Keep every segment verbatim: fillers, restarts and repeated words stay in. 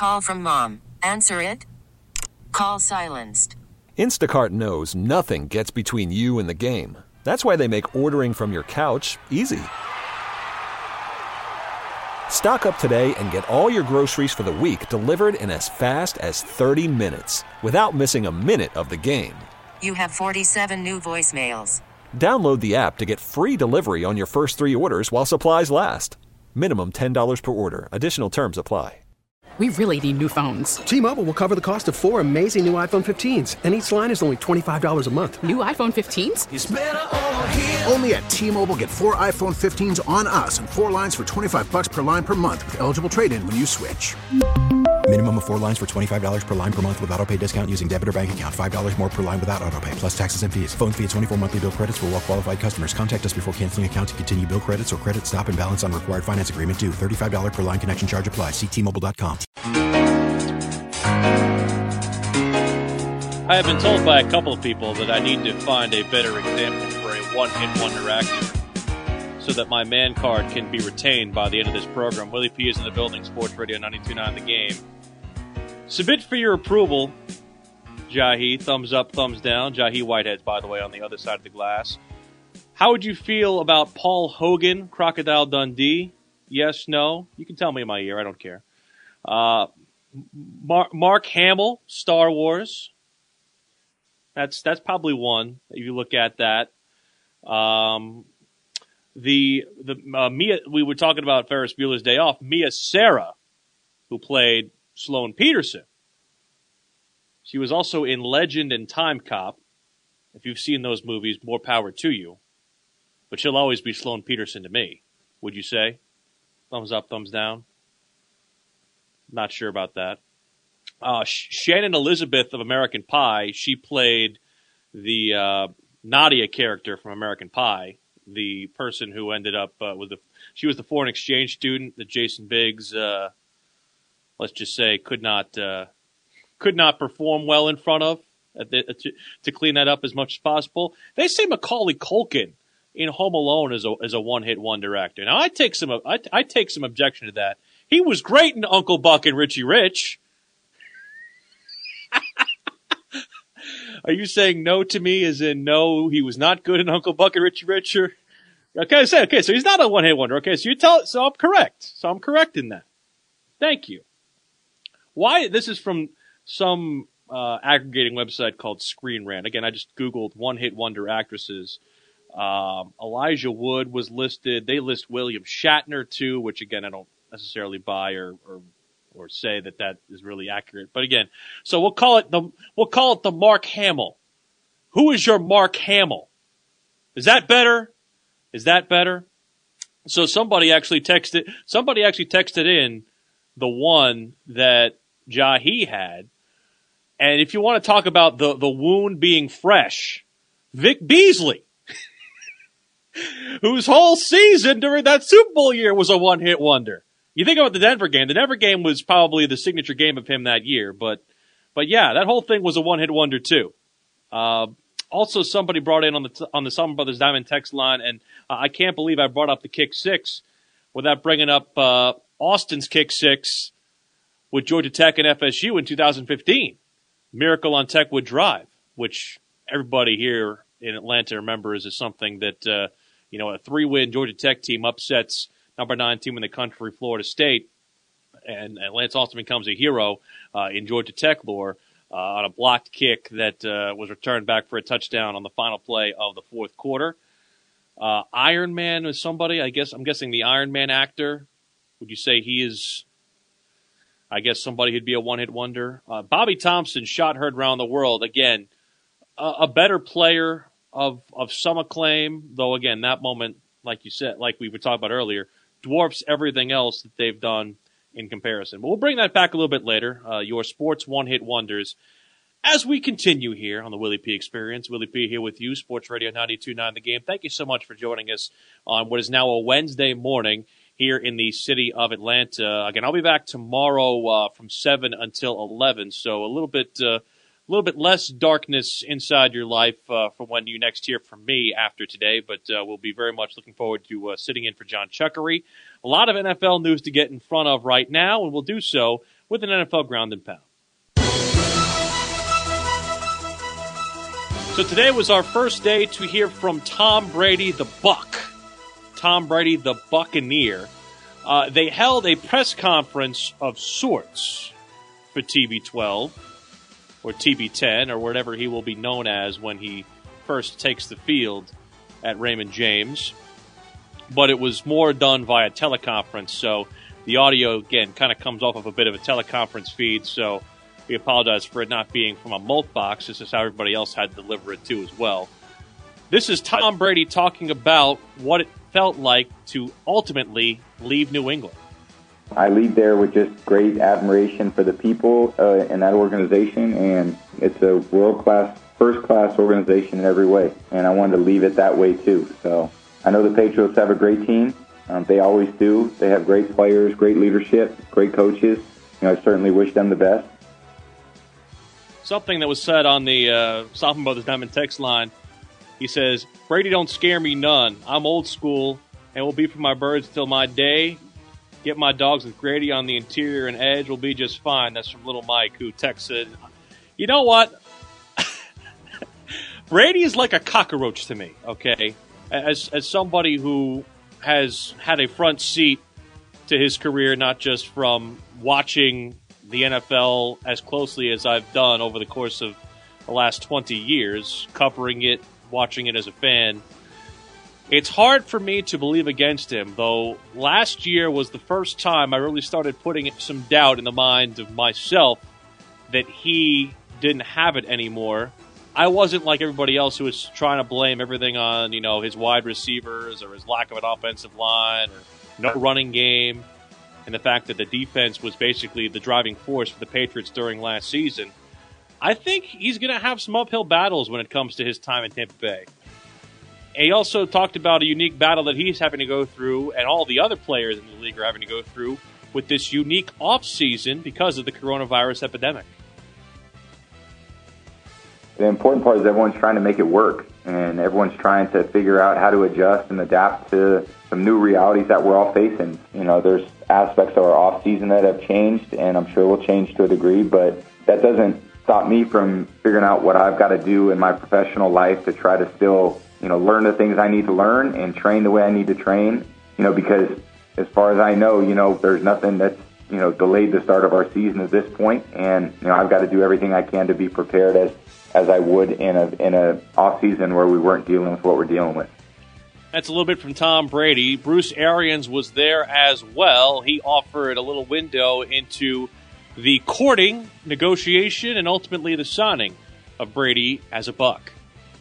Call from mom. Answer it. Call silenced. Instacart knows nothing gets between you and the game. That's why they make ordering from your couch easy. Stock up today and get all your groceries for the week delivered in as fast as thirty minutes without missing a minute of the game. You have forty-seven new voicemails. Download the app to get free delivery on your first three orders while supplies last. Minimum ten dollars per order. Additional terms apply. We really need new phones. T-Mobile will cover the cost of four amazing new iPhone fifteens, and each line is only twenty-five dollars a month. New iPhone fifteens? It's better over here. Only at T-Mobile, get four iPhone fifteens on us and four lines for twenty-five bucks per line per month with eligible trade-in when you switch. Minimum of four lines for twenty-five dollars per line per month with autopay discount using debit or bank account. five dollars more per line without autopay, plus taxes and fees. Phone fee at twenty-four monthly bill credits for well-qualified customers. Contact us before canceling account to continue bill credits or credit stop and balance on required finance agreement due. thirty-five dollars per line connection charge applies. See T Mobile dot com. I have been told by a couple of people that I need to find a better example for a one-hit wonder actor so that my man card can be retained by the end of this program. Willie P is in the building, Sports Radio ninety-two point nine The Game. Submit for your approval, Jahi. Thumbs up, thumbs down. Jahi Whitehead's, by the way, on the other side of the glass. How would you feel about Paul Hogan, Crocodile Dundee? Yes, no? You can tell me in my ear. I don't care. Uh, Mar- Mark Hamill, Star Wars. That's that's probably one if you look at that. Um, the the uh, Mia we were talking about Ferris Bueller's Day Off. Mia Sara, who played Sloane Peterson. She was also in Legend and Time Cop. If you've seen those movies, more power to you. But she'll always be Sloane Peterson to me. Would you say? Thumbs up, thumbs down. Not sure about that. Uh, Shannon Elizabeth of American Pie, she played the uh, Nadia character from American Pie, the person who ended up uh, with the. She was the foreign exchange student that Jason Biggs, uh, let's just say, could not uh, could not perform well in front of uh, to, to clean that up as much as possible. They say Macaulay Culkin in Home Alone is a is a one hit wonder actor. Now I take some I, I take some objection to that. He was great in Uncle Buck and Richie Rich. Are you saying no to me as in no, he was not good in Uncle Buck and Richie Rich? Or, okay, I say, okay, so he's not a one-hit wonder. Okay, so you tell, so I'm correct. So I'm correct in that. Thank you. Why, this is from some uh, aggregating website called Screen Rant. Again, I just Googled one-hit wonder actresses. Um, Elijah Wood was listed. They list William Shatner too, which again, I don't necessarily buy or, or or say that that is really accurate. But again, so we'll call it the, we'll call it the Mark Hamill. Who is your Mark Hamill? Is that better? Is that better? So somebody actually texted, somebody actually texted in the one that Jahi had. And if you want to talk about the, the wound being fresh, Vic Beasley, whose whole season during that Super Bowl year was a one-hit wonder. You think about the Denver game. The Denver game was probably the signature game of him that year, but, but yeah, that whole thing was a one-hit wonder too. Uh, also, somebody brought in on the t- on the Salmon Brothers Diamond text line, and uh, I can't believe I brought up the kick six without bringing up uh, Austin's kick six with Georgia Tech and F S U in two thousand fifteen, Miracle on Techwood Drive, which everybody here in Atlanta remembers as something that uh, you know a three-win Georgia Tech team upsets number nine team in the country, Florida State, and, and Lance Austin becomes a hero uh, in Georgia Tech lore uh, on a blocked kick that uh, was returned back for a touchdown on the final play of the fourth quarter. Uh, Iron Man is somebody, I guess, I'm guessing the Iron Man actor. Would you say he is, I guess, somebody who'd be a one-hit wonder? Uh, Bobby Thompson, shot heard around the world. Again, a, a better player of of some acclaim, though, again, that moment, like you said, like we were talking about earlier, dwarfs everything else that they've done in comparison. But we'll bring that back a little bit later, uh, your sports one-hit wonders, as we continue here on the Willie P Experience. Willie P here with you, Sports Radio ninety-two point nine The Game. Thank you so much for joining us on what is now a Wednesday morning here in the city of Atlanta. Again, I'll be back tomorrow uh, from seven until eleven, so a little bit uh, a little bit less darkness inside your life uh, for when you next hear from me after today, but uh, we'll be very much looking forward to uh, sitting in for John Chuckery. A lot of N F L news to get in front of right now, and we'll do so with an N F L Ground and Pound. So today was our first day to hear from Tom Brady, the Buck. Tom Brady, the Buccaneer. Uh, they held a press conference of sorts for T B twelve. Or T B ten, or whatever he will be known as when he first takes the field at Raymond James. But it was more done via teleconference, so the audio, again, kind of comes off of a bit of a teleconference feed, so we apologize for it not being from a mult box. This is how everybody else had to deliver it too as well. This is Tom Brady talking about what it felt like to ultimately leave New England. I leave there with just great admiration for the people uh, in that organization, and it's a world-class, first-class organization in every way, and I wanted to leave it that way too. So I know the Patriots have a great team. Um, they always do. They have great players, great leadership, great coaches. You know, I certainly wish them the best. Something that was said on the uh, Sophomore Brothers Diamond text line, he says, Brady don't scare me none. I'm old school and will be for my birds till my day. Get my dogs with Grady on the interior and edge. Will be just fine. That's from Little Mike, who texted. You know what? Brady is like a cockroach to me, okay? As as somebody who has had a front seat to his career, not just from watching the N F L as closely as I've done over the course of the last twenty years, covering it, watching it as a fan. It's hard for me to believe against him, though last year was the first time I really started putting some doubt in the mind of myself that he didn't have it anymore. I wasn't like everybody else who was trying to blame everything on, you know, his wide receivers or his lack of an offensive line or no running game and the fact that the defense was basically the driving force for the Patriots during last season. I think he's going to have some uphill battles when it comes to his time in Tampa Bay. And he also talked about a unique battle that he's having to go through and all the other players in the league are having to go through with this unique offseason because of the coronavirus epidemic. The important part is everyone's trying to make it work, and everyone's trying to figure out how to adjust and adapt to some new realities that we're all facing. You know, there's aspects of our off-season that have changed, and I'm sure will change to a degree, but that doesn't stop me from figuring out what I've got to do in my professional life to try to still, you know, learn the things I need to learn and train the way I need to train, you know, because as far as I know, you know, there's nothing that's, you know, delayed the start of our season at this point, and, you know, I've got to do everything I can to be prepared as as I would in a in a off season where we weren't dealing with what we're dealing with. That's a little bit from Tom Brady. Bruce Arians was there as well. He offered a little window into the courting, negotiation, and ultimately the signing of Brady as a Buck.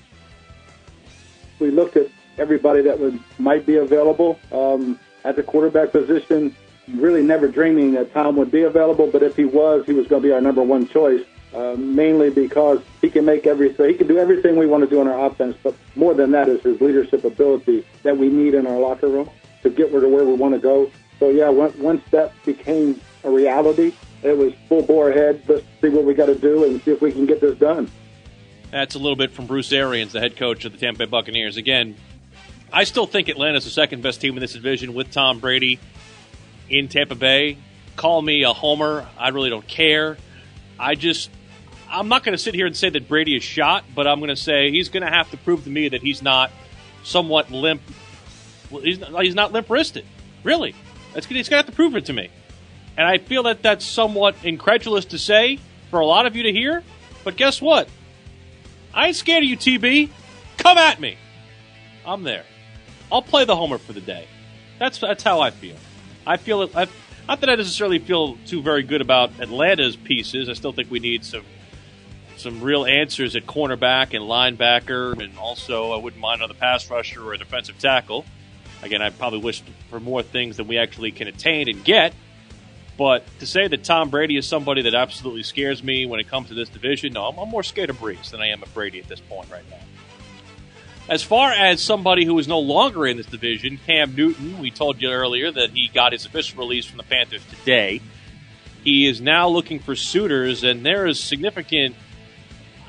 We looked at everybody that would might be available um, at the quarterback position, really never dreaming that Tom would be available, but if he was, he was going to be our number one choice. Uh, mainly because he can make everything, he can do everything we want to do on our offense, but more than that is his leadership ability that we need in our locker room to get where to where we want to go. So yeah, once that became a reality, it was full bore ahead. Let's see what we got to do and see if we can get this done. That's a little bit from Bruce Arians, the head coach of the Tampa Bay Buccaneers. Again, I still think Atlanta's the second best team in this division with Tom Brady in Tampa Bay. Call me a homer. I really don't care. I just... I'm not going to sit here and say that Brady is shot, but I'm going to say he's going to have to prove to me that he's not somewhat limp. He's not, he's not limp-wristed. Really. That's, he's going to have to prove it to me. And I feel that that's somewhat incredulous to say for a lot of you to hear, but guess what? I ain't scared of you, T B. Come at me. I'm there. I'll play the homer for the day. That's that's how I feel. I feel it. I've, not that I necessarily feel too very good about Atlanta's pieces. I still think we need some some real answers at cornerback and linebacker, and also I wouldn't mind another pass rusher or a defensive tackle. Again, I probably wish for more things than we actually can attain and get. But to say that Tom Brady is somebody that absolutely scares me when it comes to this division, no, I'm, I'm more scared of Brees than I am of Brady at this point right now. As far as somebody who is no longer in this division, Cam Newton, we told you earlier that he got his official release from the Panthers today. He is now looking for suitors, and there is significant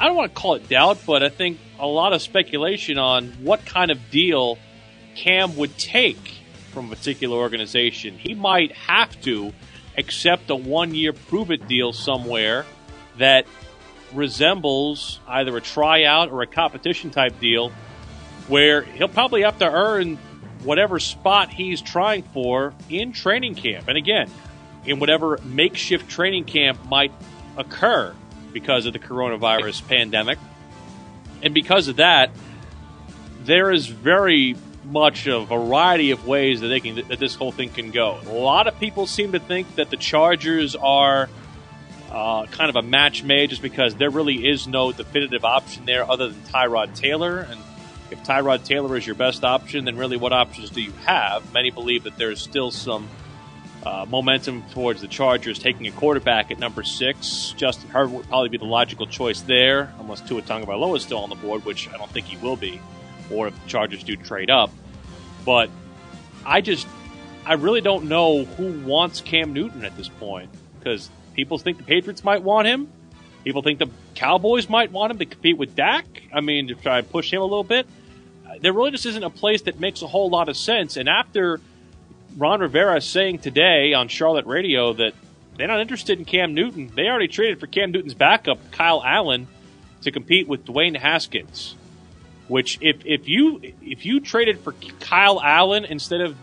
I don't want to call it doubt, but I think a lot of speculation on what kind of deal Cam would take from a particular organization. He might have to accept a one-year prove-it deal somewhere that resembles either a tryout or a competition-type deal where he'll probably have to earn whatever spot he's trying for in training camp. And again, in whatever makeshift training camp might occur because of the coronavirus pandemic. And because of that, there is very much a variety of ways that they can that this whole thing can go. A lot of people seem to think that the Chargers are uh, kind of a match made just because there really is no definitive option there other than Tyrod Taylor. And if Tyrod Taylor is your best option, then really what options do you have? Many believe that there's still some uh, momentum towards the Chargers taking a quarterback at number six. Justin Herbert would probably be the logical choice there, unless Tua Tagovailoa is still on the board, which I don't think he will be, or if the Chargers do trade up. But I just, I really don't know who wants Cam Newton at this point, because people think the Patriots might want him. People think the Cowboys might want him to compete with Dak. I mean, to try and push him a little bit. There really just isn't a place that makes a whole lot of sense. And after Ron Rivera saying today on Charlotte radio that they're not interested in Cam Newton, they already traded for Cam Newton's backup, Kyle Allen, to compete with Dwayne Haskins. Which, if if you if you traded for Kyle Allen instead of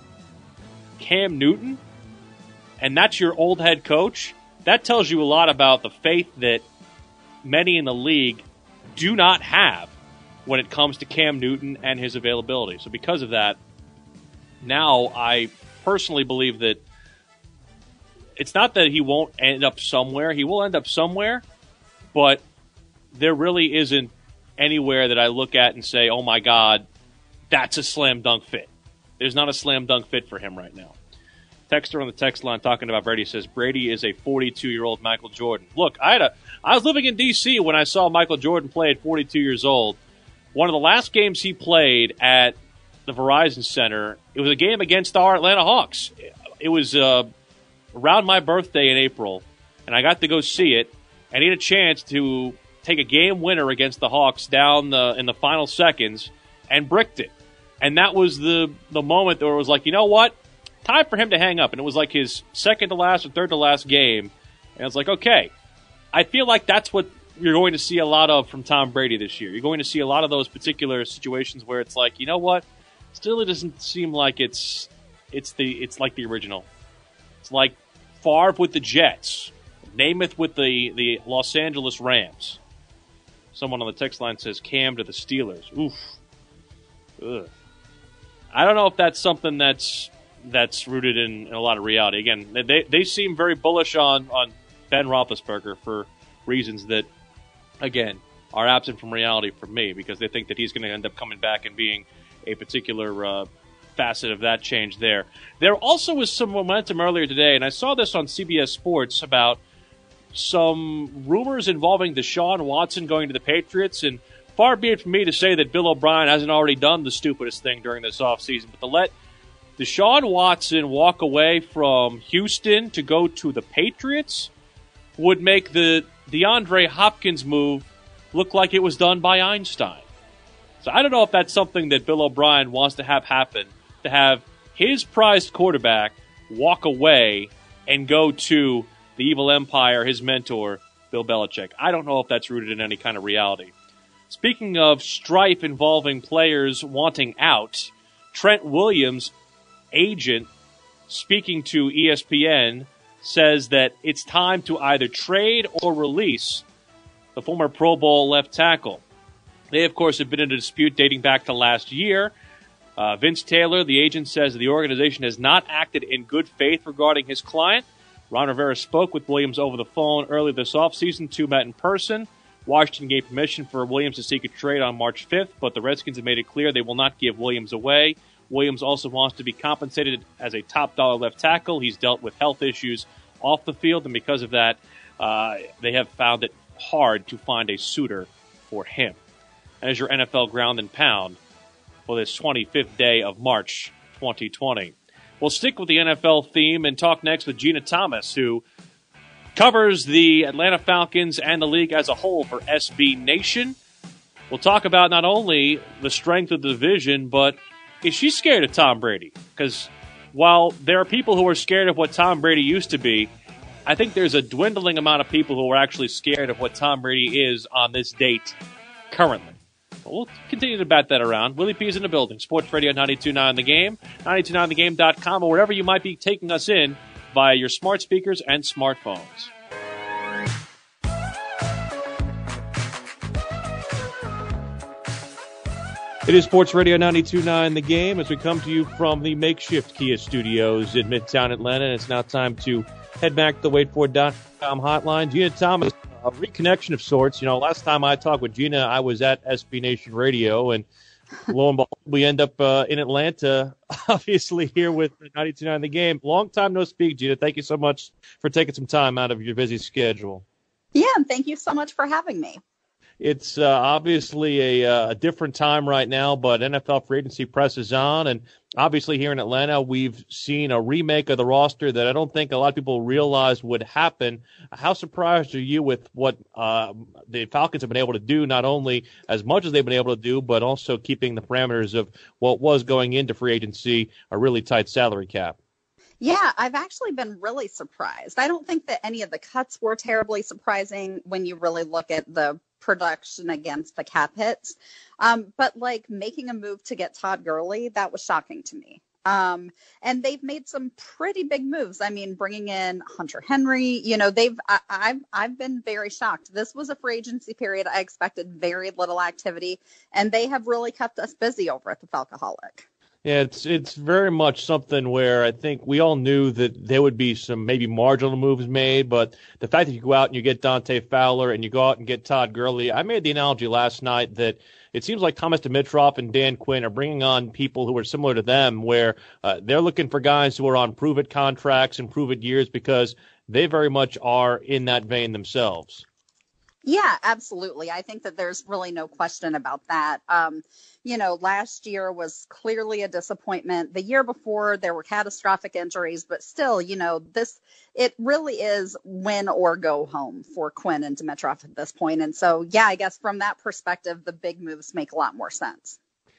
Cam Newton, and that's your old head coach, that tells you a lot about the faith that many in the league do not have when it comes to Cam Newton and his availability. So because of that, now I personally believe that it's not that he won't end up somewhere. He will end up somewhere, but there really isn't anywhere that I look at and say, oh my God, that's a slam dunk fit. There's not a slam dunk fit for him right now. Texter on the text line talking about Brady says Brady is a forty-two-year-old Michael Jordan. Look, I had a I was living in D C when I saw Michael Jordan play at forty-two years old. One of the last games he played at the Verizon Center, it was a game against our Atlanta Hawks. It was uh, around my birthday in April, and I got to go see it, and he had a chance to take a game winner against the Hawks down the in the final seconds and bricked it. And that was the the moment where it was like, you know what? Time for him to hang up. And it was like his second to last or third to last game. And it's like, okay, I feel like that's what you're going to see a lot of from Tom Brady this year. You're going to see a lot of those particular situations where it's like, you know what? Still, it doesn't seem like it's it's the it's like the original. It's like Favre with the Jets, Namath with the, the Los Angeles Rams. Someone on the text line says Cam to the Steelers. Oof. Ugh. I don't know if that's something that's that's rooted in, in a lot of reality. Again, they they seem very bullish on, on Ben Roethlisberger for reasons that, again, are absent from reality for me, because they think that he's going to end up coming back and being a particular uh, facet of that change there. There also was some momentum earlier today, and I saw this on C B S Sports about some rumors involving Deshaun Watson going to the Patriots, and far be it from me to say that Bill O'Brien hasn't already done the stupidest thing during this offseason, but to let Deshaun Watson walk away from Houston to go to the Patriots would make the DeAndre Hopkins move look like it was done by Einstein. So I don't know if that's something that Bill O'Brien wants to have happen, to have his prized quarterback walk away and go to the evil empire, his mentor, Bill Belichick. I don't know if that's rooted in any kind of reality. Speaking of strife involving players wanting out, Trent Williams' agent, speaking to E S P N, says that it's time to either trade or release the former Pro Bowl left tackle. They, of course, have been in a dispute dating back to last year. Uh, Vince Taylor, the agent, says the organization has not acted in good faith regarding his client. Ron Rivera spoke with Williams over the phone earlier this offseason. Two met in person. Washington gave permission for Williams to seek a trade on March fifth, but the Redskins have made it clear they will not give Williams away. Williams also wants to be compensated as a top-dollar left tackle. He's dealt with health issues off the field, and because of that, uh, they have found it hard to find a suitor for him. As your N F L ground and pound for this twenty-fifth day of March twenty twenty. We'll stick with the N F L theme and talk next with Gina Thomas, who covers the Atlanta Falcons and the league as a whole for S B Nation. We'll talk about not only the strength of the division, but is she scared of Tom Brady? Because while there are people who are scared of what Tom Brady used to be, I think there's a dwindling amount of people who are actually scared of what Tom Brady is on this date currently. But we'll continue to bat that around. Willie P is in the building. Sports Radio ninety-two point nine The Game, ninety two point nine the game dot com, or wherever you might be taking us in via your smart speakers and smartphones. It is Sports Radio ninety-two point nine The Game as we come to you from the makeshift Kia studios in Midtown Atlanta. And it's now time to head back to the wait for dot com hotline. Gina Thomas, a reconnection of sorts. You know, last time I talked with Gina, I was at S B Nation Radio, and lo and behold, we end up uh, in Atlanta, obviously here with ninety-two point nine The Game. Long time no speak, Gina. Thank you so much for taking some time out of your busy schedule. Yeah, and thank you so much for having me. It's uh, obviously a, a different time right now, but N F L free agency presses on, and obviously here in Atlanta, we've seen a remake of the roster that I don't think a lot of people realized would happen. How surprised are you with what uh, the Falcons have been able to do, not only as much as they've been able to do, but also keeping the parameters of what was going into free agency, a really tight salary cap? Yeah, I've actually been really surprised. I don't think that any of the cuts were terribly surprising when you really look at the production against the cap hits. Um, but like making a move to get Todd Gurley, that was shocking to me. Um, and they've made some pretty big moves. I mean, bringing in Hunter Henry, you know, they've, I, I've, I've been very shocked. This was a free agency period. I expected very little activity, and they have really kept us busy over at the Falcoholic. Yeah, it's it's very much something where I think we all knew that there would be some maybe marginal moves made, but the fact that you go out and you get Dante Fowler and you go out and get Todd Gurley, I made the analogy last night that it seems like Thomas Dimitroff and Dan Quinn are bringing on people who are similar to them, where uh, they're looking for guys who are on prove-it contracts and prove-it years because they very much are in that vein themselves. Yeah, absolutely. I think that there's really no question about that. Um, you know, last year was clearly a disappointment. The year before, there were catastrophic injuries, but still, you know, this, it really is win or go home for Quinn and Dimitroff at this point. And so, yeah, I guess from that perspective, the big moves make a lot more sense.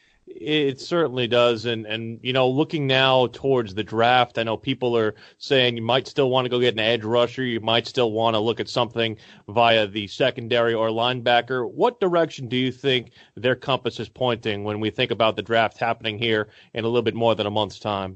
It certainly does. And, and, you know, looking now towards the draft, I know people are saying you might still want to go get an edge rusher. You might still want to look at something via the secondary or linebacker. What direction do you think their compass is pointing when we think about the draft happening here in a little bit more than a month's time?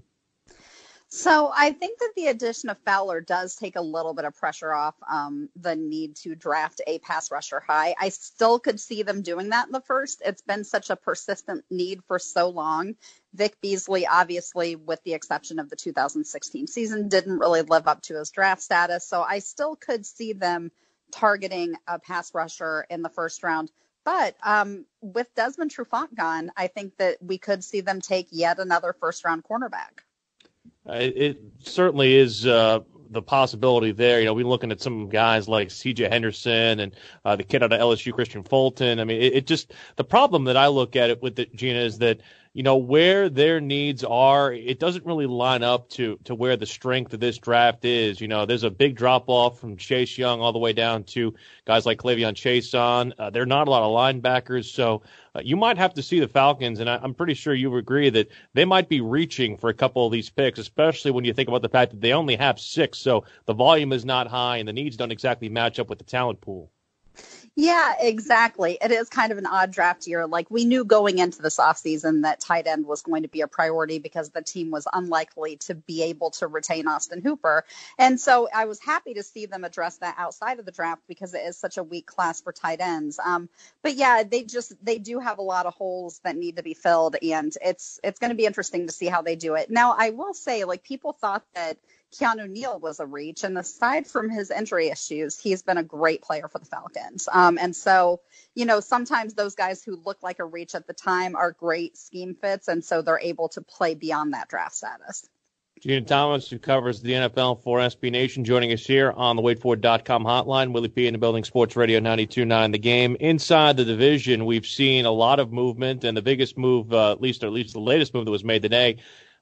So I think that the addition of Fowler does take a little bit of pressure off um, the need to draft a pass rusher high. I still could see them doing that in the first. It's been such a persistent need for so long. Vic Beasley, obviously, with the exception of the two thousand sixteen season, didn't really live up to his draft status. So I still could see them targeting a pass rusher in the first round. But um, with Desmond Trufant gone, I think that we could see them take yet another first-round cornerback. It certainly is uh, the possibility there. You know, we're looking at some guys like C J Henderson and uh, the kid out of L S U, Christian Fulton. I mean, it, it just the problem that I look at it with it, Gina, is that, you know, where their needs are, it doesn't really line up to, to where the strength of this draft is. You know, there's a big drop-off from Chase Young all the way down to guys like Cle'Veon Chason. Uh, there are not a lot of linebackers, so uh, you might have to see the Falcons, and I, I'm pretty sure you agree that they might be reaching for a couple of these picks, especially when you think about the fact that they only have six, so the volume is not high and the needs don't exactly match up with the talent pool. Yeah, exactly. It is kind of an odd draft year. Like, we knew going into this offseason that tight end was going to be a priority because the team was unlikely to be able to retain Austin Hooper. And so I was happy to see them address that outside of the draft because it is such a weak class for tight ends. Um, but yeah, they just, they do have a lot of holes that need to be filled, and it's, it's going to be interesting to see how they do it. Now, I will say, like, people thought that Keanu Neal was a reach, and aside from his injury issues, he's been a great player for the Falcons. Um, and so, you know, sometimes those guys who look like a reach at the time are great scheme fits, and so they're able to play beyond that draft status. Gina Thomas, who covers the N F L for S B Nation, joining us here on the wait for it dot com hotline. Willie P in the building, Sports Radio ninety-two point nine The Game. Inside the division, we've seen a lot of movement, and the biggest move, uh, at least or at least the latest move that was made today,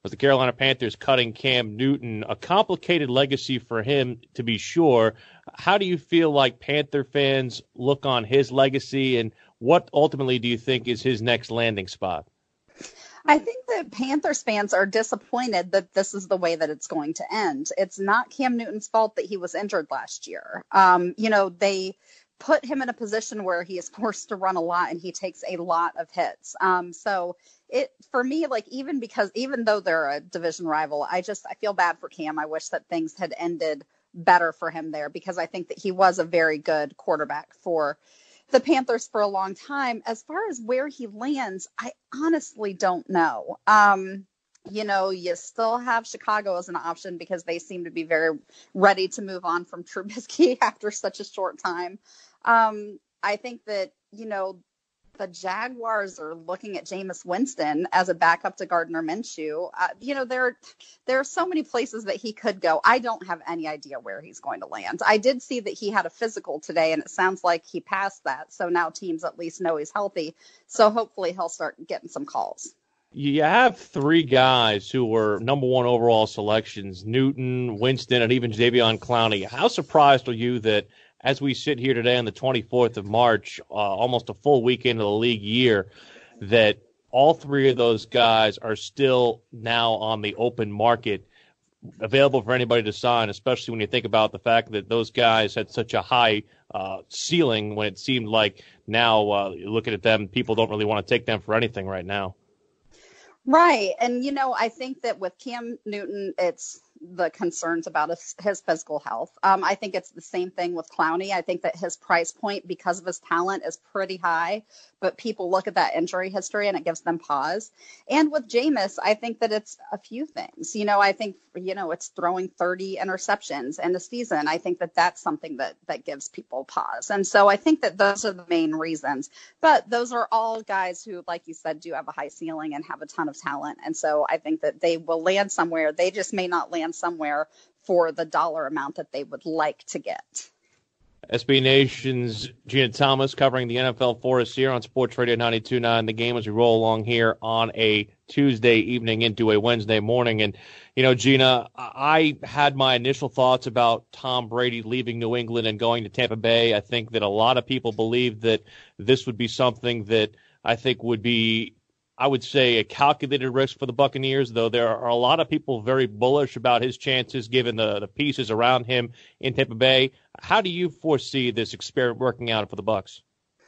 was the Carolina Panthers cutting Cam Newton. A complicated legacy for him, to be sure. How do you feel like Panther fans look on his legacy, and what ultimately do you think is his next landing spot? I think that Panthers fans are disappointed that this is the way that it's going to end. It's not Cam Newton's fault that he was injured last year. Um, you know, they put him in a position where he is forced to run a lot and he takes a lot of hits. Um, so it, for me, like, even because, even though they're a division rival, I just, I feel bad for Cam. I wish that things had ended better for him there, because I think that he was a very good quarterback for the Panthers for a long time. As far as where he lands, I honestly don't know. Um, you know, you still have Chicago as an option because they seem to be very ready to move on from Trubisky after such a short time. Um, I think that, you know, the Jaguars are looking at Jameis Winston as a backup to Gardner Minshew. Uh, you know, there, there are so many places that he could go. I don't have any idea where he's going to land. I did see that he had a physical today, and it sounds like he passed that. So now teams at least know he's healthy. So hopefully he'll start getting some calls. You have three guys who were number one overall selections, Newton, Winston, and even Jadeveon Clowney. How surprised are you that as we sit here today on the twenty-fourth of March, uh, almost a full week into the league year, that all three of those guys are still now on the open market, available for anybody to sign, especially when you think about the fact that those guys had such a high uh, ceiling when it seemed like now, uh, looking at them, people don't really want to take them for anything right now. Right. And, you know, I think that with Cam Newton, it's the concerns about his, his physical health. Um, I think it's the same thing with Clowney. I think that his price point, because of his talent, is pretty high, but people look at that injury history and it gives them pause. And with Jameis, I think that it's a few things. You know, I think, you know, it's throwing thirty interceptions in a season. I think that that's something that, that gives people pause. And so I think that those are the main reasons. But those are all guys who, like you said, do have a high ceiling and have a ton of talent. And so I think that they will land somewhere. They just may not land somewhere for the dollar amount that they would like to get. S B Nation's Gina Thomas covering the N F L for us here on Sports Radio ninety-two point nine. The Game, as we roll along here on a Tuesday evening into a Wednesday morning. And, you know, Gina, I had my initial thoughts about Tom Brady leaving New England and going to Tampa Bay. I think that a lot of people believe that this would be something that I think would be, I would say, a calculated risk for the Buccaneers, though there are a lot of people very bullish about his chances given the, the pieces around him in Tampa Bay. How do you foresee this experiment working out for the Bucs?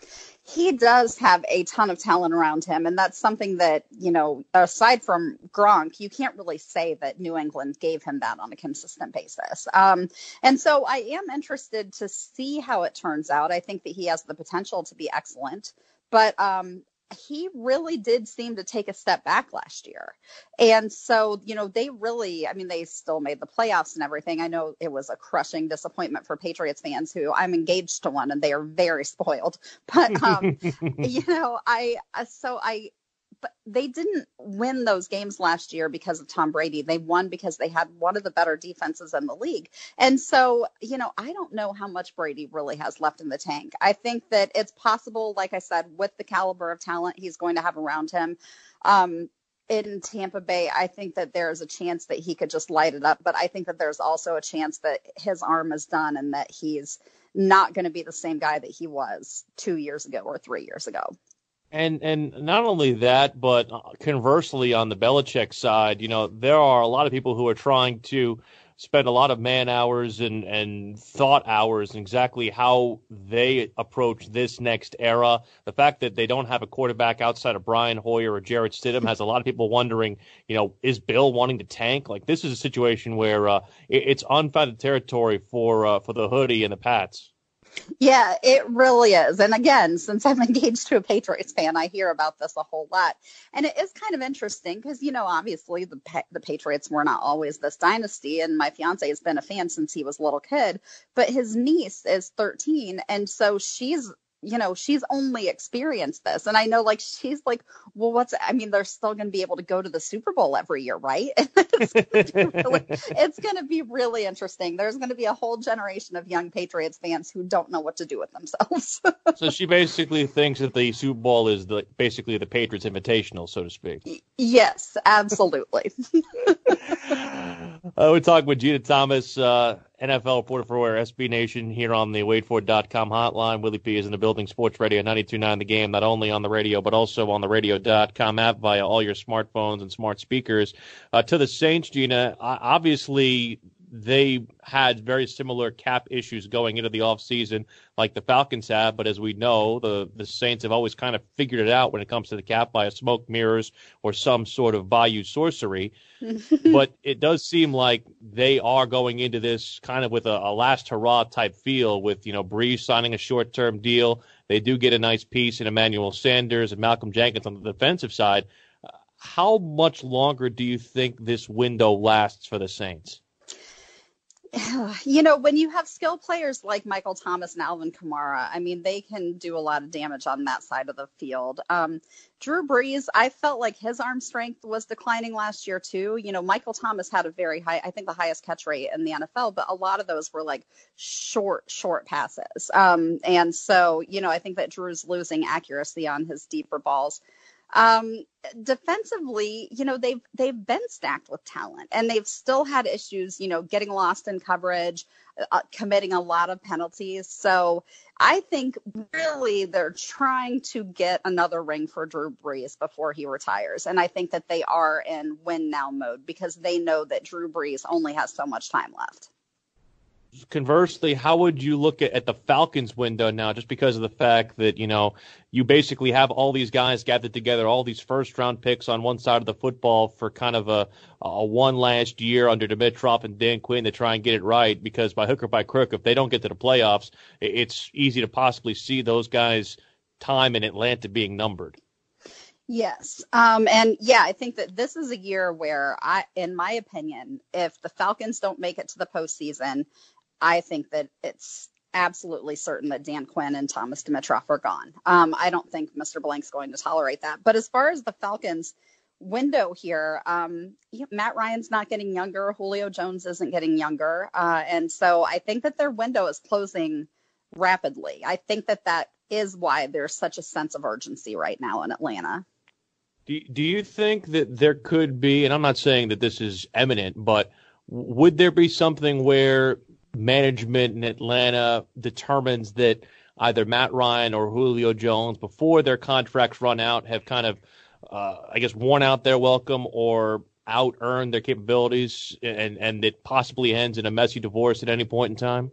He does have a ton of talent around him, and that's something that, you know, aside from Gronk, you can't really say that New England gave him that on a consistent basis. Um, and so I am interested to see how it turns out. I think that he has the potential to be excellent, but um, he really did seem to take a step back last year. And so, you know, they really, I mean, they still made the playoffs and everything. I know it was a crushing disappointment for Patriots fans, who I'm engaged to one and they are very spoiled. But, um, you know, I, so I, but they didn't win those games last year because of Tom Brady. They won because they had one of the better defenses in the league. And so, you know, I don't know how much Brady really has left in the tank. I think that it's possible, like I said, with the caliber of talent he's going to have around him, um, in Tampa Bay, I think that there's a chance that he could just light it up. But I think that there's also a chance that his arm is done and that he's not going to be the same guy that he was two years ago or three years ago. And and not only that, but conversely, on the Belichick side, you know, there are a lot of people who are trying to spend a lot of man hours and, and thought hours in exactly how they approach this next era. The fact that they don't have a quarterback outside of Brian Hoyer or Jarrett Stidham has a lot of people wondering, you know, is Bill wanting to tank? Like, this is a situation where uh, it, it's unfounded territory for uh, for the Hoodie and the Pats. Yeah, it really is. And again, since I'm engaged to a Patriots fan, I hear about this a whole lot. And it is kind of interesting because, you know, obviously the the Patriots were not always this dynasty. And my fiance has been a fan since he was a little kid. But his niece is thirteen. And so she's you know, she's only experienced this. And I know, like, she's like, well, what's, I mean, they're still going to be able to go to the Super Bowl every year, right? it's going to be really, it's going to be really interesting. There's going to be a whole generation of young Patriots fans who don't know what to do with themselves. So she basically thinks that the Super Bowl is the basically the Patriots Invitational, so to speak. Yes, absolutely. uh, we're talking with Gina Thomas, uh, N F L reporter for S B Nation here on the wait for it dot com hotline. Willie P is in the building, Sports Radio ninety-two point nine The Game, not only on the radio but also on the radio dot com app via all your smartphones and smart speakers. Uh, to the Saints, Gina, obviously they had very similar cap issues going into the offseason like the Falcons have, but as we know, the, the Saints have always kind of figured it out when it comes to the cap via smoke mirrors or some sort of Bayou sorcery. But it does seem like they are going into this kind of with a, a last hurrah type feel with, you know, Breeze signing a short-term deal. They do get a nice piece in Emmanuel Sanders and Malcolm Jenkins on the defensive side. How much longer do you think this window lasts for the Saints? You know, when you have skilled players like Michael Thomas and Alvin Kamara, I mean, they can do a lot of damage on that side of the field. Um, Drew Brees, I felt like his arm strength was declining last year, too. You know, Michael Thomas had a very high, I think the highest catch rate in the N F L, but a lot of those were like short, short passes. Um, and so, you know, I think that Drew's losing accuracy on his deeper balls. Um, defensively, you know, they've, they've been stacked with talent and they've still had issues, you know, getting lost in coverage, uh, committing a lot of penalties. So I think really they're trying to get another ring for Drew Brees before he retires. And I think that they are in win now mode because they know that Drew Brees only has so much time left. Conversely, how would you look at, at the Falcons window now, just because of the fact that, you know, you basically have all these guys gathered together, all these first-round picks on one side of the football for kind of a, a one last year under Dimitroff and Dan Quinn to try and get it right, because by hook or by crook, if they don't get to the playoffs, it's easy to possibly see those guys' time in Atlanta being numbered. Yes. Um, and yeah, I think that this is a year where I, in my opinion, if the Falcons don't make it to the postseason, I think that it's absolutely certain that Dan Quinn and Thomas Dimitroff are gone. Um, I don't think Mister Blank's going to tolerate that. But as far as the Falcons window here, um, yeah, Matt Ryan's not getting younger. Julio Jones isn't getting younger. Uh, and so I think that their window is closing rapidly. I think that that is why there's such a sense of urgency right now in Atlanta. Do, do you think that there could be, and I'm not saying that this is imminent, but would there be something where management in Atlanta determines that either Matt Ryan or Julio Jones, before their contracts run out, have kind of, uh, I guess, worn out their welcome or out-earned their capabilities, and, and it possibly ends in a messy divorce at any point in time?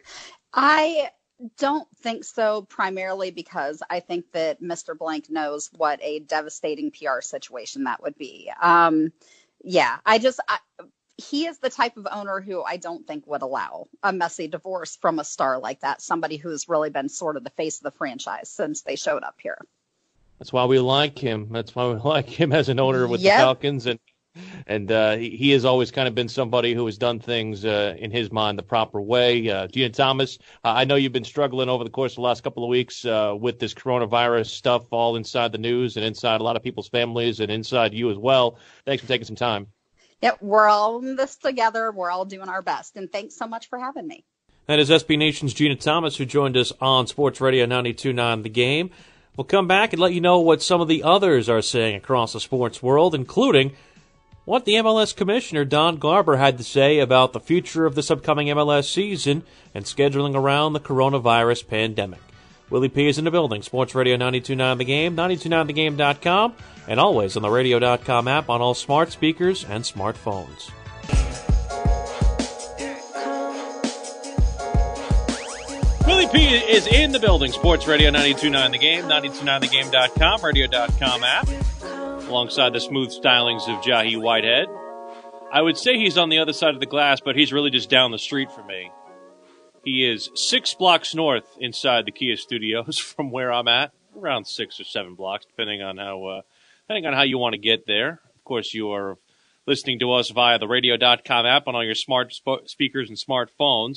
I don't think so, primarily because I think that Mister Blank knows what a devastating P R situation that would be. Um, yeah, I just... I, He is the type of owner who I don't think would allow a messy divorce from a star like that, somebody who's really been sort of the face of the franchise since they showed up here. That's why we like him. That's why we like him as an owner with yep. the Falcons. And and uh, he, he has always kind of been somebody who has done things uh, in his mind the proper way. Uh, Gina Thomas, uh, I know you've been struggling over the course of the last couple of weeks uh, with this coronavirus stuff all inside the news and inside a lot of people's families and inside you as well. Thanks for taking some time. Yep, we're all in this together. We're all doing our best. And thanks so much for having me. That is S B Nation's Gina Thomas, who joined us on Sports Radio ninety-two point nine The Game. We'll come back and let you know what some of the others are saying across the sports world, including what the M L S Commissioner, Don Garber, had to say about the future of this upcoming M L S season and scheduling around the coronavirus pandemic. Willie P is in the building. Sports Radio ninety-two point nine The Game, ninety-two point nine the game dot com, and always on the radio dot com app on all smart speakers and smartphones. Willie P is in the building. Sports Radio ninety-two point nine The Game, ninety-two point nine the game dot com, radio dot com app, alongside the smooth stylings of Jahi Whitehead. I would say he's on the other side of the glass, but he's really just down the street from me. He is six blocks north inside the Kia studios from where I'm at, around six or seven blocks, depending on how uh, depending on how you want to get there. Of course, you are listening to us via the radio dot com app on all your smart sp- speakers and smartphones.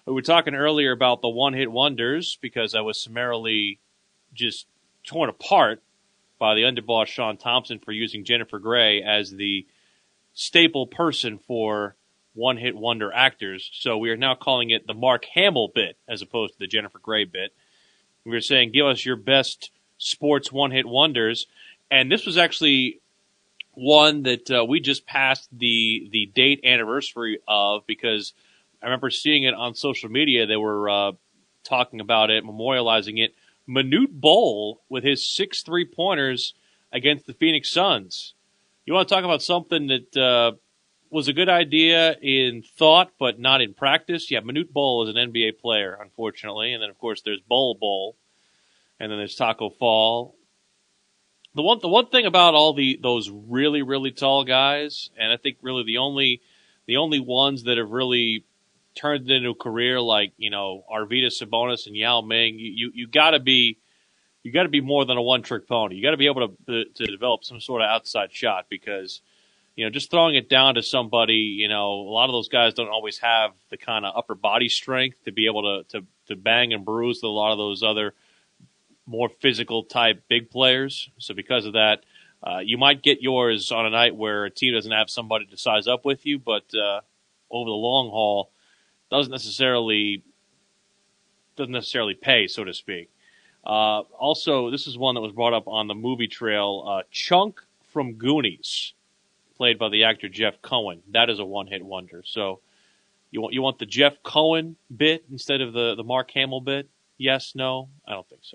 We were talking earlier about the one-hit wonders because I was summarily just torn apart by the underboss Sean Thompson for using Jennifer Grey as the staple person for one-hit wonder actors. So we are now calling it the Mark Hamill bit as opposed to the Jennifer Grey bit. We were saying, give us your best sports one-hit wonders. And this was actually one that uh, we just passed the the date anniversary of because I remember seeing it on social media. They were uh, talking about it, memorializing it. Manute Bol with his six three-pointers against the Phoenix Suns. You want to talk about something that uh, was a good idea in thought but not in practice? Yeah, Manute Bol is an N B A player, unfortunately. And then, of course, there's Bol Bol. And then there's Taco Fall. The one, the one thing about all the those really, really tall guys, and I think really the only the only ones that have really turned it into a career, like you know Arvydas Sabonis and Yao Ming, you you, you got to be you got to be more than a one trick pony. You got to be able to to develop some sort of outside shot because you know just throwing it down to somebody, you know a lot of those guys don't always have the kind of upper body strength to be able to to to bang and bruise a lot of those other more physical type big players. So because of that, uh, you might get yours on a night where a team doesn't have somebody to size up with you, but uh, over the long haul, doesn't necessarily doesn't necessarily pay, so to speak. Uh, also, this is one that was brought up on the movie trail. Uh, Chunk from Goonies, played by the actor Jeff Cohen. That is a one-hit wonder. So you want you want the Jeff Cohen bit instead of the, the Mark Hamill bit? Yes, no? I don't think so.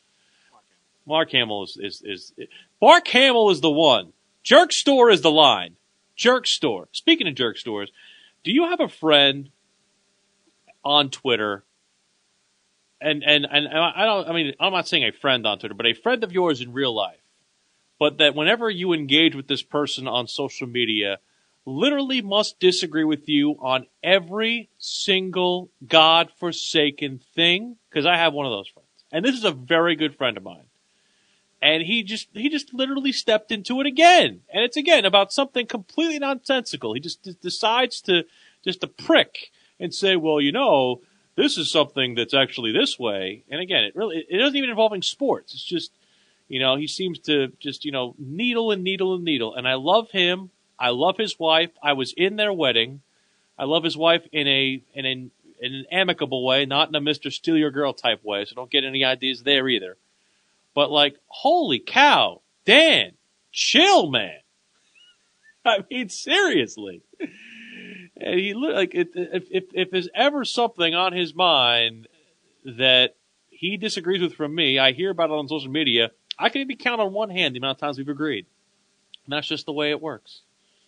Mark Hamill is, is, is, is Mark Hamill is the one. Jerk store is the line. Jerk store. Speaking of jerk stores, do you have a friend on Twitter? And, and, and I don't, I mean, I'm not saying a friend on Twitter, but a friend of yours in real life. But that whenever you engage with this person on social media, literally must disagree with you on every single godforsaken thing. Because I have one of those friends. And this is a very good friend of mine. And he just he just literally stepped into it again. And it's, again, about something completely nonsensical. He just d- decides to just to prick and say, well, you know, this is something that's actually this way. And, again, it really it doesn't even involve sports. It's just, you know, he seems to just, you know, needle and needle and needle. And I love him. I love his wife. I was in their wedding. I love his wife in a in, a, in an amicable way, not in a Mister Steal Your Girl type way. So don't get any ideas there either. But, like, holy cow, Dan, chill, man. I mean, seriously. And he like if, if if there's ever something on his mind that he disagrees with from me, I hear about it on social media. I can even count on one hand the amount of times we've agreed. And that's just the way it works.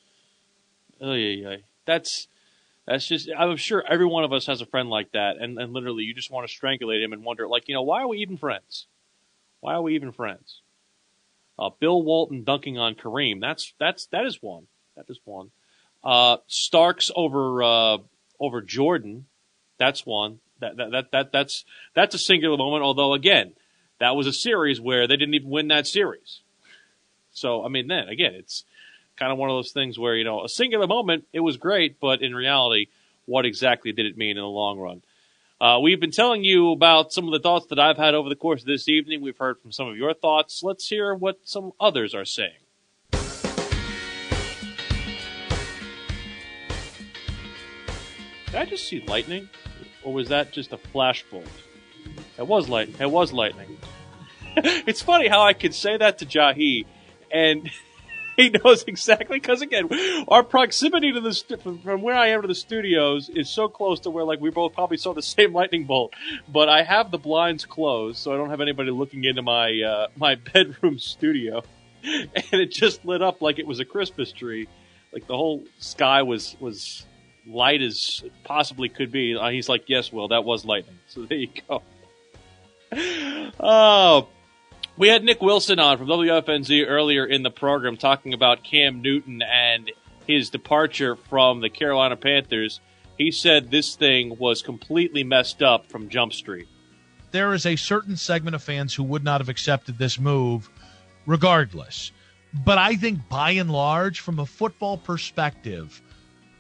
Oh yeah, yeah. That's that's just. I'm sure every one of us has a friend like that, and and literally you just want to strangulate him and wonder, like, you know, why are we even friends? Why are we even friends? Uh, Bill Walton dunking on Kareem. That's that's that is one. That is one. Uh, Starks over uh, over Jordan. That's one. That, that that that that's that's a singular moment. Although again, that was a series where they didn't even win that series. So I mean, then again, it's kind of one of those things where, you know, a singular moment, it was great, but in reality, what exactly did it mean in the long run? Uh, we've been telling you about some of the thoughts that I've had over the course of this evening. We've heard from some of your thoughts. Let's hear what some others are saying. Did I just see lightning? Or was that just a flash bolt? It was light. It was lightning. It's funny how I could say that to Jahi, and he knows exactly, because again, our proximity to the stu- from where I am to the studios is so close to where, like, we both probably saw the same lightning bolt. But I have the blinds closed, so I don't have anybody looking into my uh, my bedroom studio, and it just lit up like it was a Christmas tree. Like the whole sky was was light as it possibly could be. Uh, he's like, "Yes, Will, that was lightning." So there you go. Oh. We had Nick Wilson on from W F N Z earlier in the program talking about Cam Newton and his departure from the Carolina Panthers. He said this thing was completely messed up from Jump Street. There is a certain segment of fans who would not have accepted this move regardless. But I think by and large, from a football perspective,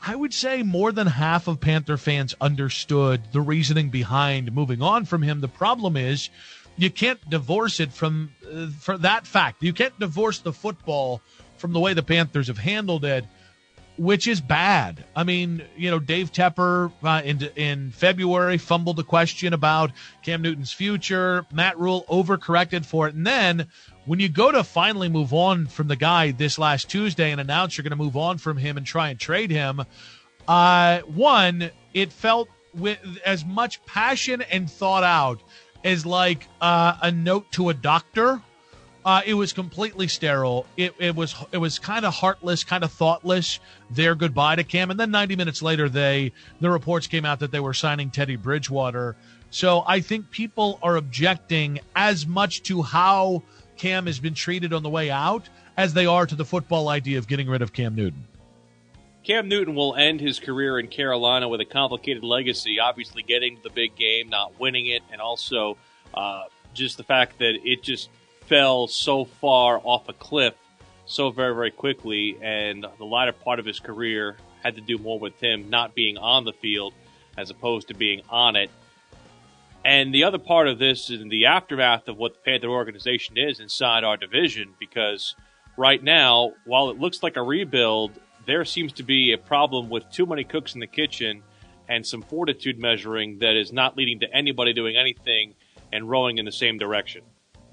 I would say more than half of Panther fans understood the reasoning behind moving on from him. The problem is you can't divorce it from uh, for that fact. You can't divorce the football from the way the Panthers have handled it, which is bad. I mean, you know, Dave Tepper uh, in in February fumbled the question about Cam Newton's future. Matt Rule overcorrected for it. And then when you go to finally move on from the guy this last Tuesday and announce you're going to move on from him and try and trade him, uh, one, it felt with as much passion and thought out as like uh, a note to a doctor. Uh, it was completely sterile. It, it was it was kind of heartless, kind of thoughtless. Their goodbye to Cam, and then ninety minutes later, they the reports came out that they were signing Teddy Bridgewater. So I think people are objecting as much to how Cam has been treated on the way out as they are to the football idea of getting rid of Cam Newton. Cam Newton will end his career in Carolina with a complicated legacy, obviously getting to the big game, not winning it, and also uh, just the fact that it just fell so far off a cliff so very, very quickly, and the latter part of his career had to do more with him not being on the field as opposed to being on it. And the other part of this is in the aftermath of what the Panther organization is inside our division, because right now, while it looks like a rebuild, there seems to be a problem with too many cooks in the kitchen and some fortitude measuring that is not leading to anybody doing anything and rowing in the same direction.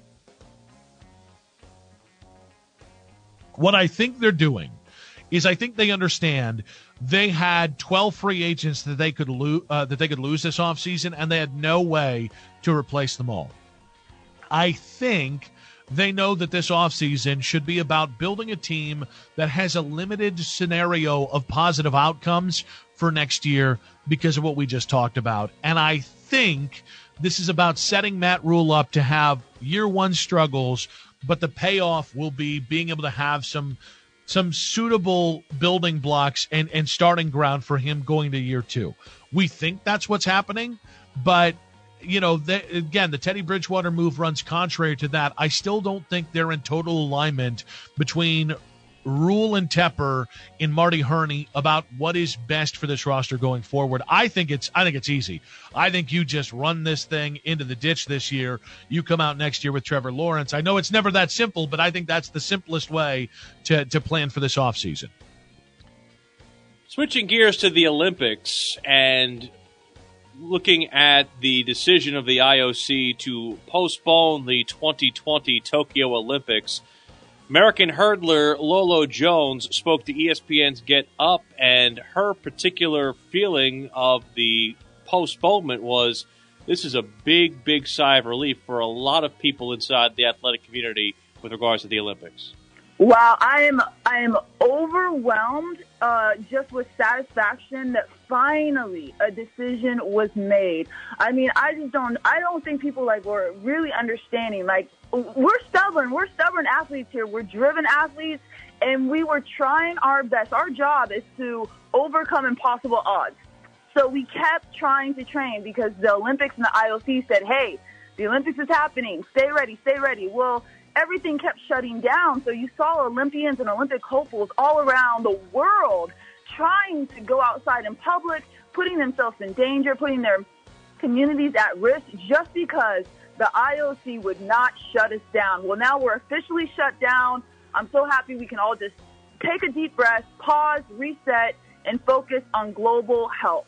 What I think they're doing is I think they understand they had twelve free agents that they could lose uh, that they could lose this offseason, and they had no way to replace them all. I think they know that this offseason should be about building a team that has a limited scenario of positive outcomes for next year because of what we just talked about. And I think this is about setting Matt Rule up to have year one struggles, but the payoff will be being able to have some some suitable building blocks and, and starting ground for him going to year two. We think that's what's happening, but, you know, they, again, the Teddy Bridgewater move runs contrary to that. I still don't think they're in total alignment between Rule and Tepper in Marty Herney about what is best for this roster going forward. I think it's I think it's easy. I think you just run this thing into the ditch this year. You come out next year with Trevor Lawrence. I know it's never that simple, but I think that's the simplest way to, to plan for this offseason. Switching gears to the Olympics and looking at the decision of the I O C to postpone the twenty twenty Tokyo Olympics, American hurdler Lolo Jones spoke to E S P N's Get Up, and her particular feeling of the postponement was this is a big, big sigh of relief for a lot of people inside the athletic community with regards to the Olympics. Wow, I am I am overwhelmed uh, just with satisfaction that finally a decision was made. I mean, I just don't I don't think people like were really understanding. Like, we're stubborn. We're stubborn athletes here. We're driven athletes, and we were trying our best. Our job is to overcome impossible odds. So we kept trying to train because the Olympics and the I O C said, hey, the Olympics is happening. Stay ready, stay ready. Well, everything kept shutting down. So you saw Olympians and Olympic hopefuls all around the world trying to go outside in public, putting themselves in danger, putting their communities at risk just because the I O C would not shut us down. Well, now we're officially shut down. I'm so happy we can all just take a deep breath, pause, reset, and focus on global health.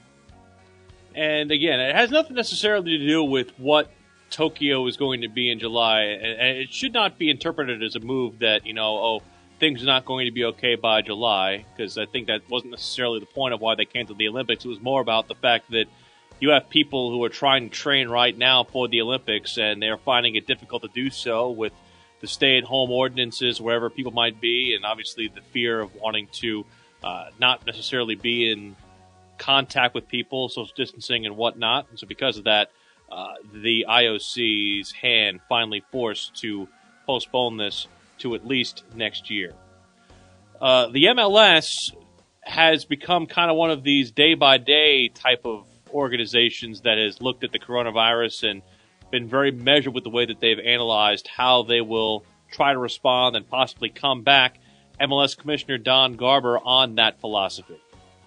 And again, it has nothing necessarily to do with what Tokyo is going to be in July, and it should not be interpreted as a move that, you know, oh, things are not going to be okay by July, because I think that wasn't necessarily the point of why they canceled the Olympics. It was more about the fact that you have people who are trying to train right now for the Olympics, and they're finding it difficult to do so with the stay-at-home ordinances wherever people might be, and obviously the fear of wanting to uh, not necessarily be in contact with people, social distancing and whatnot. And so because of that, uh, the I O C's hand finally forced to postpone this to at least next year. Uh, the M L S has become kind of one of these day-by-day type of organizations that has looked at the coronavirus and been very measured with the way that they've analyzed how they will try to respond and possibly come back. M L S Commissioner Don Garber on that philosophy.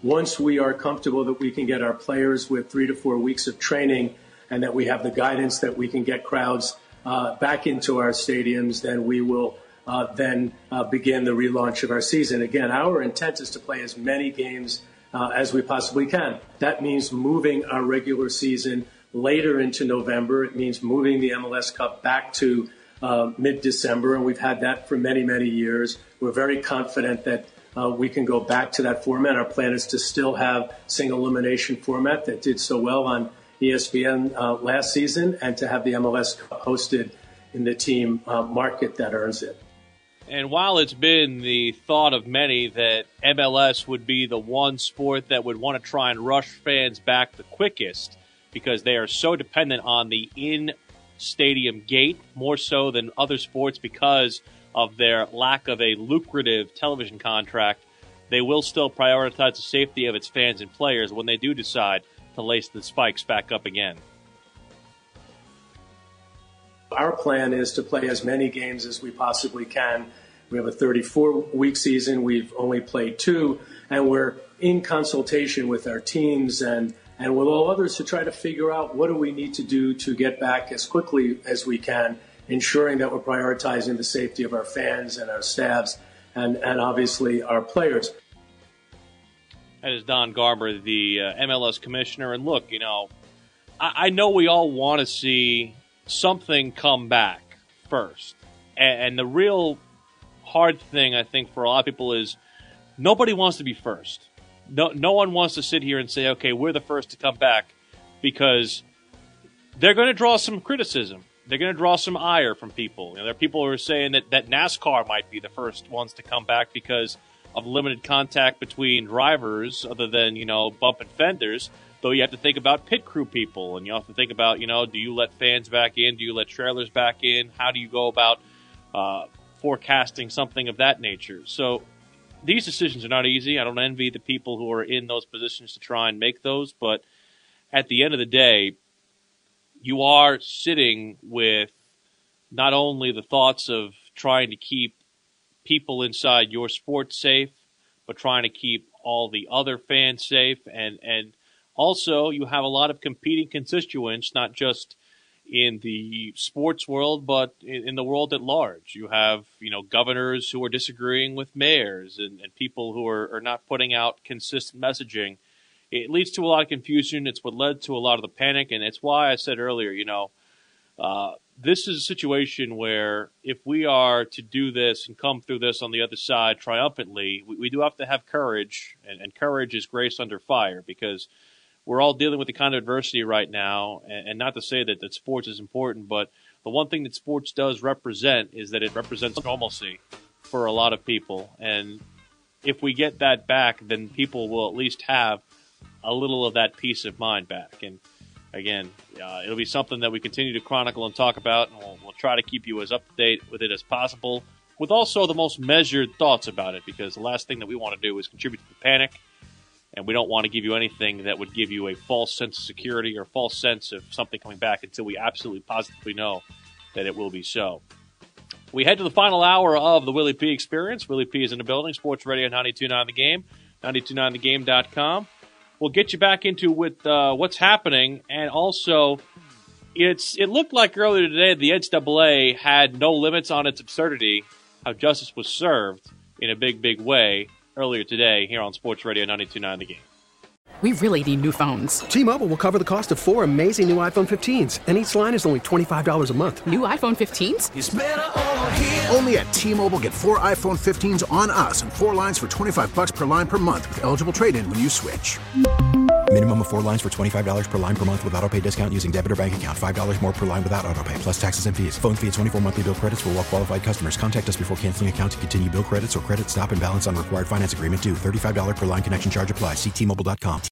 once we are comfortable that we can get our players with three to four weeks of training and that we have the guidance that we can get crowds uh, back into our stadiums, then we will uh, then uh, begin the relaunch of our season. Again, our intent is to play as many games uh, as we possibly can. That means moving our regular season later into November. It means moving the M L S Cup back to uh, mid-December, and we've had that for many, many years. We're very confident that uh, we can go back to that format. Our plan is to still have single elimination format that did so well on E S P N uh, last season, and to have the M L S Cup hosted in the team uh, market that earns it. And while it's been the thought of many that M L S would be the one sport that would want to try and rush fans back the quickest because they are so dependent on the in-stadium gate, more so than other sports because of their lack of a lucrative television contract, they will still prioritize the safety of its fans and players when they do decide to lace the spikes back up again. Our plan is to play as many games as we possibly can. We have a thirty-four week season. We've only played two, and we're in consultation with our teams and, and with all others to try to figure out what do we need to do to get back as quickly as we can, ensuring that we're prioritizing the safety of our fans and our staffs and, and obviously our players. That is Don Garber, the uh, M L S commissioner. And look, you know, I, I know we all want to see something come back first. And, and the real hard thing, I think, for a lot of people is nobody wants to be first. No, no one wants to sit here and say, okay, we're the first to come back, because they're going to draw some criticism. They're going to draw some ire from people. You know, there are people who are saying that, that NASCAR might be the first ones to come back because of limited contact between drivers other than, you know, bumping fenders. Though you have to think about pit crew people, and you have to think about, you know, do you let fans back in? Do you let trailers back in? How do you go about uh, forecasting something of that nature? So these decisions are not easy. I don't envy the people who are in those positions to try and make those. But at the end of the day, you are sitting with not only the thoughts of trying to keep people inside your sport safe, but trying to keep all the other fans safe. And, and also, you have a lot of competing constituents, not just in the sports world, but in, in the world at large. You have, you know, governors who are disagreeing with mayors and, and people who are, are not putting out consistent messaging. It leads to a lot of confusion. It's what led to a lot of the panic, and it's why I said earlier, you know, uh, this is a situation where if we are to do this and come through this on the other side triumphantly, we, we do have to have courage, and, and courage is grace under fire, because we're all dealing with the kind of adversity right now, and, and not to say that, that sports is important, but the one thing that sports does represent is that it represents normalcy for a lot of people. And if we get that back, then people will at least have a little of that peace of mind back. And again, uh, it'll be something that we continue to chronicle and talk about, and we'll, we'll try to keep you as up to date with it as possible, with also the most measured thoughts about it, because the last thing that we want to do is contribute to the panic, and we don't want to give you anything that would give you a false sense of security or false sense of something coming back until we absolutely positively know that it will be so. We head to the final hour of the Willie P Experience. Willie P is in the building, Sports Radio ninety-two point nine The Game, ninety-two point nine the game dot com. We'll get you back into with uh, what's happening, and also it's it looked like earlier today the N C double A had no limits on its absurdity, how justice was served in a big, big way earlier today here on Sports Radio ninety-two point nine The Game. We really need new phones. T-Mobile will cover the cost of four amazing new iPhone fifteens, and each line is only twenty-five dollars a month. New iPhone fifteens? It's better over here. Only at T-Mobile, get four iPhone fifteens on us and four lines for twenty-five dollars per line per month with eligible trade-in when you switch. Minimum of four lines for twenty-five dollars per line per month with autopay discount using debit or bank account. five dollars more per line without autopay, plus taxes and fees. Phone fee at twenty-four monthly bill credits for well-qualified customers. Contact us before canceling account to continue bill credits or credit stop and balance on required finance agreement due. thirty-five dollars per line connection charge applies. See T Mobile dot com.